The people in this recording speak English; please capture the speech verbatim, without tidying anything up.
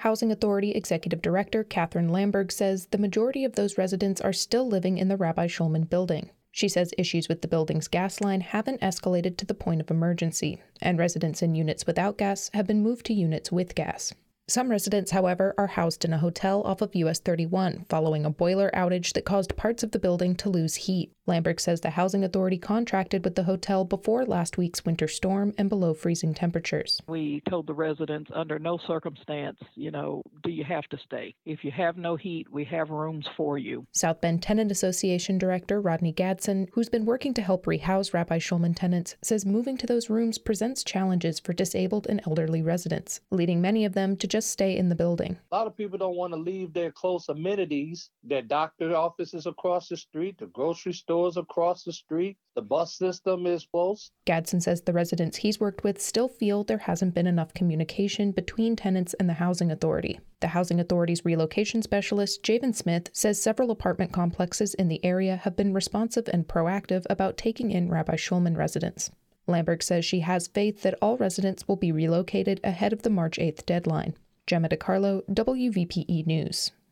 Housing Authority Executive Director Catherine Lamberg says the majority of those residents are still living in the Rabbi Shulman building. She says issues with the building's gas line haven't escalated to the point of emergency, and residents in units without gas have been moved to units with gas. Some residents, however, are housed in a hotel off of U S thirty-one following a boiler outage that caused parts of the building to lose heat. Lamberg says the Housing Authority contracted with the hotel before last week's winter storm and below freezing temperatures. We told the residents under no circumstance, you know, do you have to stay? If you have no heat, we have rooms for you. South Bend Tenant Association Director Rodney Gadsden, who's been working to help rehouse Rabbi Shulman tenants, says moving to those rooms presents challenges for disabled and elderly residents, leading many of them to just stay in the building. A lot of people don't want to leave their close amenities, their doctor offices across the street, the grocery stores across the street. The bus system is close. Gadsden says the residents he's worked with still feel there hasn't been enough communication between tenants and the Housing Authority. The Housing Authority's relocation specialist, Javen Smith, says several apartment complexes in the area have been responsive and proactive about taking in Rabbi Shulman residents. Lamberg says she has faith that all residents will be relocated ahead of the March eighth deadline. Gemma DiCarlo, W V P E News.